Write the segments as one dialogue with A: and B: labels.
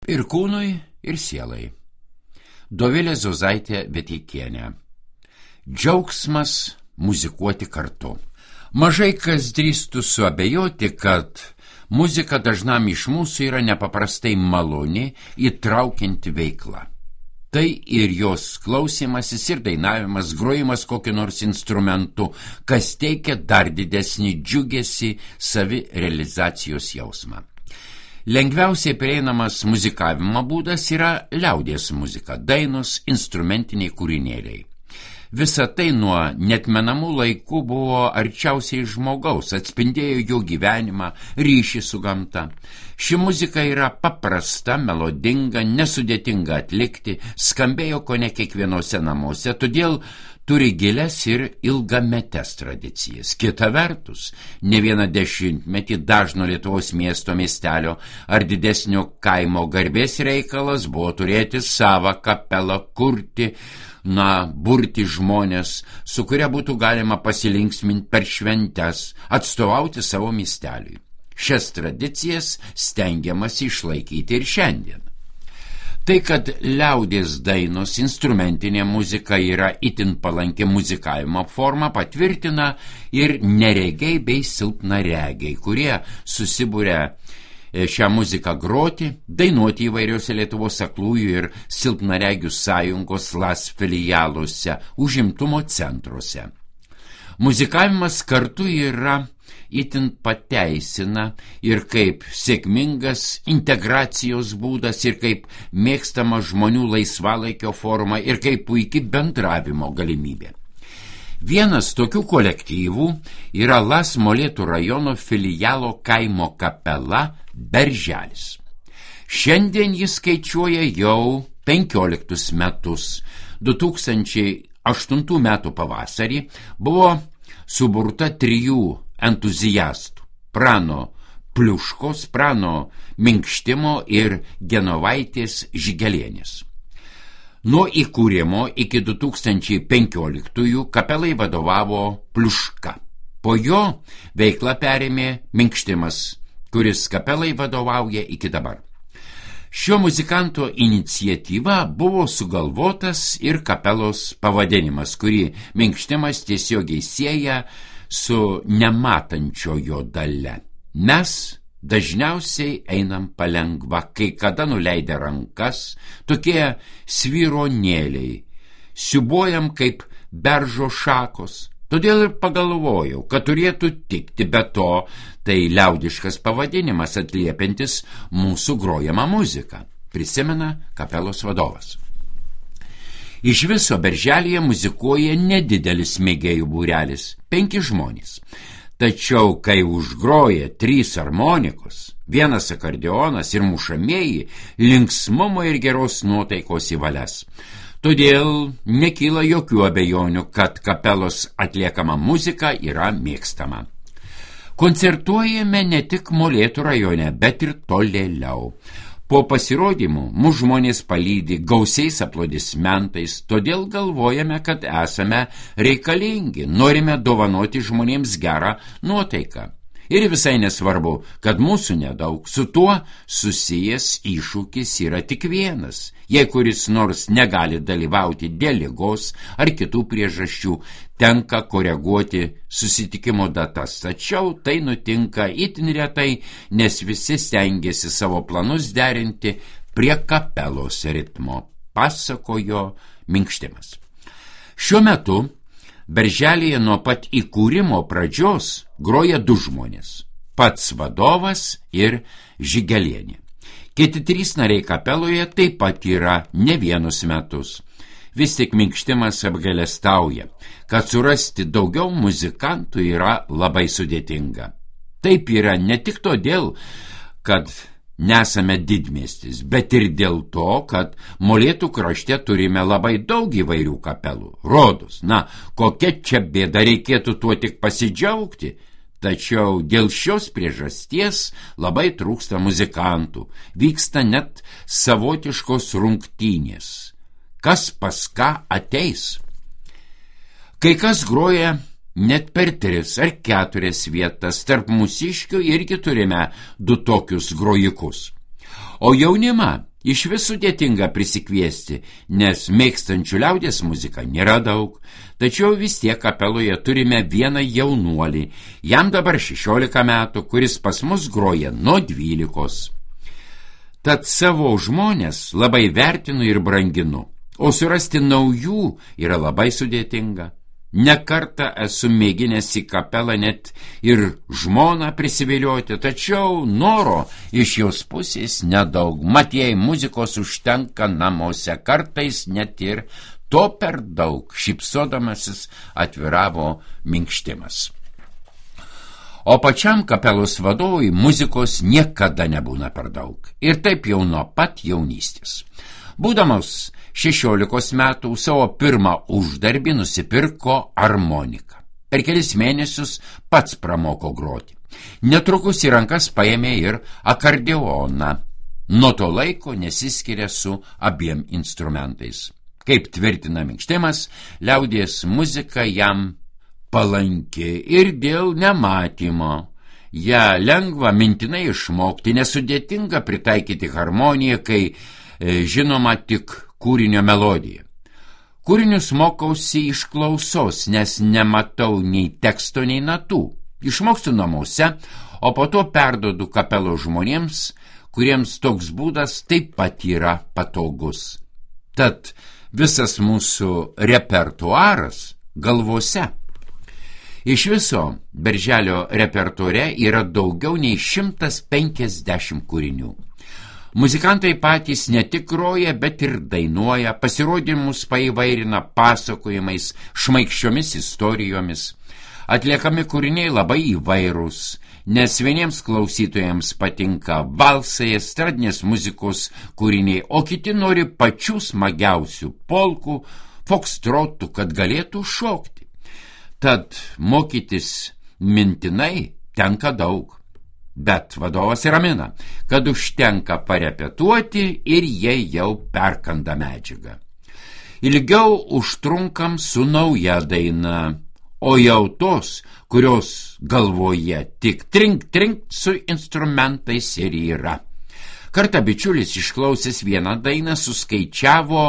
A: ir kūnui, ir sielai. Dovilė Zozaitė Veteikienė. Džiaugsmas muzikuoti kartu. Mažai kas drįstų suabejoti, kad muzika dažnam iš mūsų yra nepaprastai maloni, įtraukianti veikla. Tai ir jos klausimasis, ir dainavimas, grojimas kokiu nors instrumentu, kas teikia dar didesnį džiugesį, savirealizacijos jausmą. Lengviausiai prieinamas muzikavimo būdas yra liaudies muzika, dainos, instrumentiniai kūrinėliai. Visa tai nuo neatmenamų laikų buvo arčiausiai žmogaus, atspindėjo jo gyvenimą, ryšį su gamta. Ši muzika yra paprasta, melodinga, nesudėtinga atlikti, skambėjo kone kiekvienose namuose, todėl turi gilias ir ilgametes tradicijas. Kita vertus, ne vieną dešimtmetį dažno Lietuvos miesto, miestelio ar didesnio kaimo garbės reikalas buvo turėti savą kapelą, kurti, burti žmonės, su kuria būtų galima pasilinksminti per šventes, atstovauti savo miesteliui. Šias tradicijas stengiamasi išlaikyti ir šiandien. Tai, kad liaudies dainos, instrumentinė muzika yra itin palanki muzikavimo forma, patvirtina ir neregiai bei silpnaregiai, kurie susibūrė šią muziką groti, dainuoti įvairiuose Lietuvos aklųjų ir silpnaregių sąjungos LAS filialuose, užimtumo centruose. Muzikavimas kartu yra itin pateisina ir kaip sėkmingas integracijos būdas, ir kaip mėgstama žmonių laisvalaikio forma, ir kaip puiki bendravimo galimybė. Vienas tokių kolektyvų yra LAS Molėtų rajono filialo kaimo kapela Berželis. Šiandien jis skaičiuoja jau 15 metus. 2008 metų pavasarį buvo suburta 3 entuziastų – Prano Pliuškos, Prano Minkštimo ir Genovaitės Žigelienės. Nuo įkūrimo iki 2015 kapelai vadovavo Pliuška. Po jo veiklą perėmė Minkštimas, kuris kapelai vadovauja iki dabar. Šio muzikanto iniciatyva buvo sugalvotas ir kapelos pavadinimas, kurį Minkštimas tiesiogiai sieja su nematančiojo dalia. Mes dažniausiai einam palengva, kai kada nuleidę rankas, tokie svyronėliai, siūbuojam kaip beržo šakos. Todėl ir pagalvojau, kad turėtų tikti, be to, tai liaudiškas pavadinimas atliepiantis mūsų grojamą muziką, prisimena kapelos vadovas. Iš viso Berželyje muzikuoja nedidelis mėgėjų būrelis – 5 žmonės. Tačiau, kai užgroja 3 armonikos, 1 akordeonas ir mušamieji, linksmumo ir geros nuotaikos į valias. Todėl nekyla jokių abejonių, kad kapelos atliekama muzika yra mėgstama. Koncertuojame ne tik Molėtų rajone, bet ir tolėliau. Po pasirodymų mūsų žmonės palydi gausiais aplodismentais, todėl galvojame, kad esame reikalingi, norime dovanoti žmonėms gerą nuotaiką. Ir visai nesvarbu, kad mūsų nedaug, su tuo susijęs iššūkis yra tik vienas. Jei kuris nors negali dalyvauti dėl ligos ar kitų priežasčių, tenka koreguoti susitikimo datas. Tačiau tai nutinka itin retai, nes visi stengiasi savo planus derinti prie kapelos ritmo, pasakojo Minkštimas. Šiuo metu Berželyje nuo pat įkūrimo pradžios groja 2 žmonės – pats vadovas ir Žigelienė. Kiti 3 nariai kapeloje taip pat yra ne vienus metus. Vis tik Minkštimas apgailestauja, kad surasti daugiau muzikantų yra labai sudėtinga. Taip yra ne tik todėl, kad nesame didmiestis, bet ir dėl to, kad Molėtų krašte turime labai daug įvairių kapelų. Rodos, kokia čia bėda, reikėtų tuo tik pasidžiaugti. Tačiau dėl šios priežasties labai trūksta muzikantų, vyksta net savotiškos rungtynės. Kas pas ką ateis? Kai kas groja net per 3 ar 4 vietas, tarp mūsiškių irgi turime 2 tokius grojikus. O jaunimą iš vis sudėtinga prisikviesti, nes mėgstančių liaudies muziką nėra daug, tačiau vis tiek kapeloje turime vieną jaunuolį, jam dabar 16 metų, kuris pas mus groja nuo 12. Tad savo žmonės labai vertinu ir branginu, o surasti naujų yra labai sudėtinga. Ne kartą esu mėginęs į kapelą net ir žmoną prisivilioti, tačiau noro iš jos pusės nedaug. Mat jai muzikos užtenka namuose, kartais net ir to per daug, šypsodamasis atviravo Minkštimas. O pačiam kapelos vadovui muzikos niekada nebūna per daug. Ir taip jau nuo pat jaunystės. Būdamas 16 metų savo pirmą uždarbį nusipirko armoniką. Per kelis mėnesius pats pramoko groti. Netrukus į rankas paėmė ir akordeoną. Nuo to laiko nesiskiria su abiem instrumentais. Kaip tvirtina Minkštimas, liaudies muzika jam palanki ir dėl nematymo. Ja lengva mintinai išmokti, nesudėtinga pritaikyti harmoniją, kai žinoma tik kūrinio melodija. Kūrinius mokausi iš klausos, nes nematau nei teksto, nei natų. Išmokstu namuose, o po to perduodu kapelos žmonėms, kuriems toks būdas taip pat yra patogus. Tad visas mūsų repertuaras galvose. Iš viso Berželio repertuare yra daugiau nei 150 kūrinių. Muzikantai patys ne tik groja, bet ir dainuoja, pasirodymus paįvairina pasakojimais, šmaikščiomis istorijomis. Atliekami kūriniai labai įvairūs, nes vieniems klausytojams patinka valsai, estradinės muzikos kūriniai, o kiti nori pačių smagiausių polkų, fokstrotų, kad galėtų šokti. Tad mokytis mintinai tenka daug. Bet vadovas ramina, kad užtenka parepetuoti ir jie jau perkanda medžiagą. Ilgiau užtrunkam su nauja daina, o jau tos, kurios galvoje tik trink su instrumentais ir yra. Kartą bičiulis išklausęs vieną dainą suskaičiavo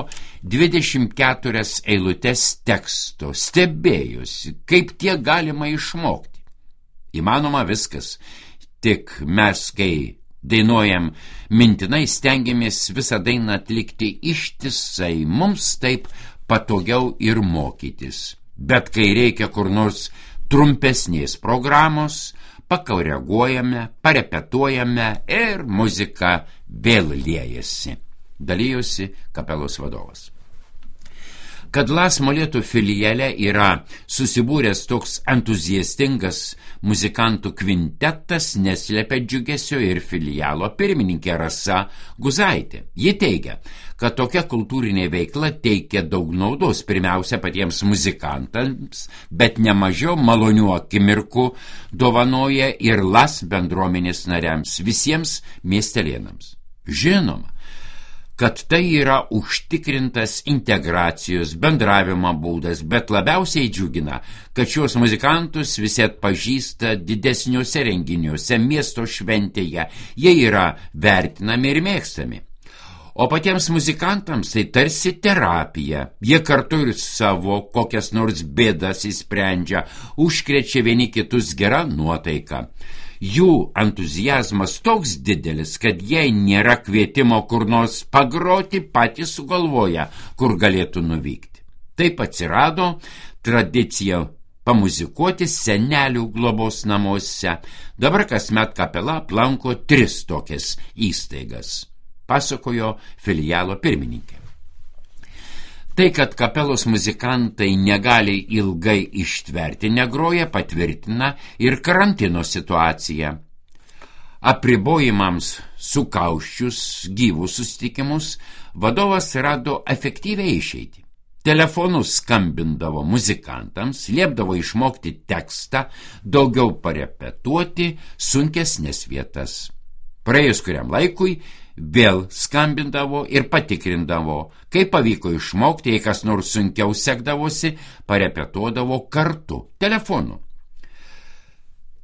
A: 24 eilutes teksto, stebėjosi, kaip tiek galima išmokti. Įmanoma viskas. Tik mes, kai dainuojam mintinai, stengiamės visą dainą atlikti ištisai, mums taip patogiau ir mokytis. Bet kai reikia kur nors trumpesnės programos, pakoreguojame, parepetuojame ir muzika vėl liejasi. Dalijosi kapelos vadovas. Kad Las Molėtų filiale yra susibūręs toks entuziastingas muzikantų kvintetas, neslepia džiugesio ir filialo pirmininkė Rasa Guzaitė. Ji teigia, kad tokia kultūrinė veikla teikia daug naudos pirmiausia patiems muzikantams, bet nemažiau malonių akimirkų dovanoja ir Las bendruomenės nariams, visiems miestelėnams. Žinoma, kad tai yra užtikrintas integracijos bendravimo būdas, bet labiausiai džiugina, kad šios muzikantus visi atpažįsta didesniuose renginiuose, miesto šventėje, jie yra vertinami ir mėgstami. O patiems muzikantams tai tarsi terapija, jie kartu ir savo kokias nors bėdas įsprendžia, užkrečia vieni kitus gerą nuotaiką. Jų entuziazmas toks didelis, kad jei nėra kvietimo kur nors pagroti, patys sugalvoja, kur galėtų nuvykti. Taip atsirado tradicija pamuzikuoti senelių globos namuose. Dabar kasmet kapela aplanko 3 tokias įstaigas, pasakojo filialo pirmininkė. Tai, kad kapelos muzikantai negali ilgai ištverti negroja, patvirtina ir karantino situacija. Apribojimams sukauščius gyvus susitikimus vadovas rado efektyviai išeitį. Telefonu skambindavo muzikantams, liepdavo išmokti tekstą, daugiau parepetuoti sunkesnės vietas. Praėjus kuriam laikui vėl skambindavo ir patikrindavo, kaip pavyko išmokti, jei kas nors sunkiau sekdavosi, parepetuodavo kartu telefonu.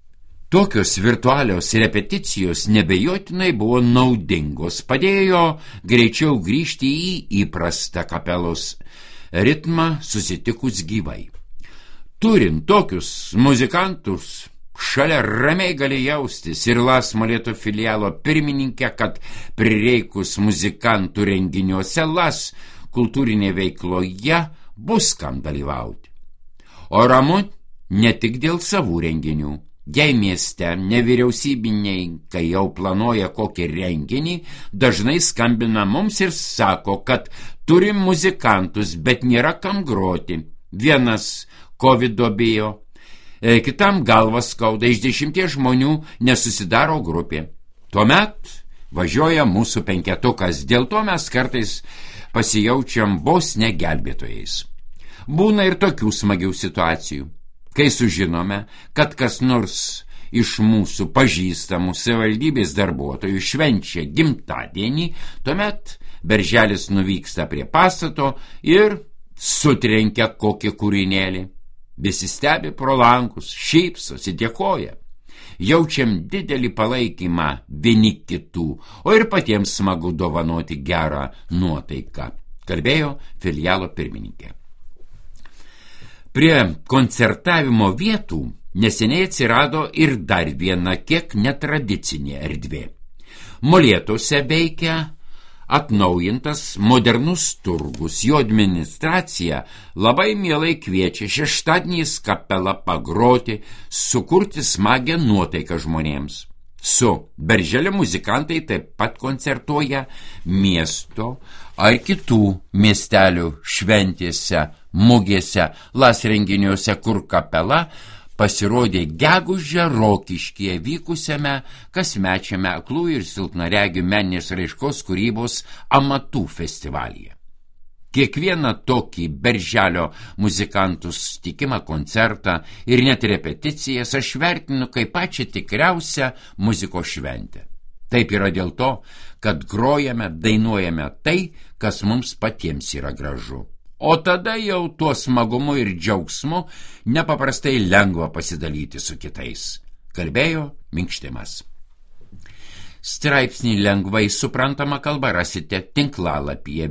A: Tokios virtualios repeticijos nebejotinai buvo naudingos, padėjo greičiau grįžti į įprastą kapelos ritmą susitikus gyvai. Turint tokius muzikantus, šalia ramiai gali jaustis ir Las Molėtų filialo pirmininkė, kad prireikus muzikantų renginiuose Las kultūrinėje veikloje bus kam dalyvauti. O ramu ne tik dėl savų renginių. Jei mieste nevyriausybiniai, kai jau planuoja kokį renginį, dažnai skambina mums ir sako, kad turim muzikantus, bet nėra kam groti. Vienas Covido bijo, kitam galvas skauda, iš 10 žmonių nesusidaro grupė. Tuomet važiuoja mūsų penketukas, dėl to mes kartais pasijaučiam vos ne gelbėtojais. Būna ir tokių smagių situacijų. Kai sužinome, kad kas nors iš mūsų pažįstamų savivaldybės darbuotojų švenčia gimtadienį, tuomet berželis nuvyksta prie pastato ir sutrenkia kokį kūrinėlį. Visi stebi pro langus, šypsosi, dėkoja. Jaučiam didelį palaikymą vieni kitų, o ir patiems smagu dovanoti gerą nuotaiką, kalbėjo filialo pirmininkė. Prie koncertavimo vietų neseniai atsirado ir dar viena kiek netradicinė erdvė. Molėtuose veikia atnaujintas modernus turgus. Jo administracija labai mielai kviečia šeštadieniais kapelą pagroti, sukurti smagią nuotaiką žmonėms. Su Berželio muzikantai taip pat koncertuoja miesto ar kitų miestelių šventėse, mugėse, Las renginiuose, kur kapela pasirodė gegužę Rokiškyje vykusiame kasmečiame aklų ir silpnaregių meninės raiškos kūrybos amatų festivalyje. Kiekvieną tokį Berželio muzikantų susitikimą, koncertą ir net repeticijas aš vertinu kaip pačią tikriausią muzikos šventę. Taip yra dėl to, kad grojame, dainuojame tai, kas mums patiems yra gražu. O tada jau tuo smagumu ir džiaugsmu nepaprastai lengva pasidalyti su kitais, kalbėjo Minkštimas. Straipsnį lengvai suprantama kalba rasite tinklalapyje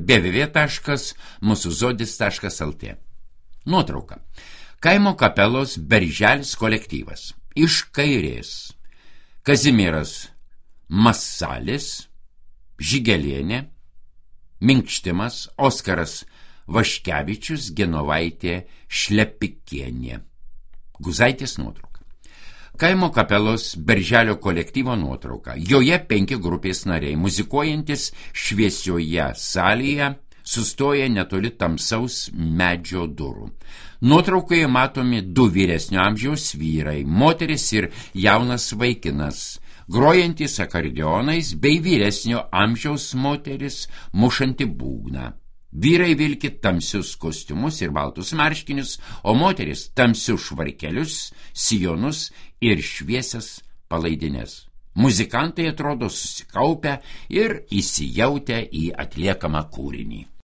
A: www.musuzodis.lt. Nuotrauka. Kaimo kapelos Berželis kolektyvas. Iš kairės Kazimieras Masalis, Žigelienė, Minkštimas, Oskaras Vaškevičius, Genovaitė Šlepikienė. Guzaitės nuotrauka. Kaimo kapelos Berželio kolektyvo nuotrauka. Joje 5 grupės nariai, muzikuojantis šviesioje salėje, sustoja netoli tamsaus medžio durų. Nuotraukoje matomi 2 vyresnio amžiaus vyrai, moteris ir jaunas vaikinas, grojantis akordeonais bei vyresnio amžiaus moteris mušanti būgną. Vyrai vilki tamsius kostiumus ir baltus marškinius, o moteris tamsius švarkelius, sijonus ir šviesias palaidines. Muzikantai atrodo susikaupę ir įsijautę į atliekamą kūrinį.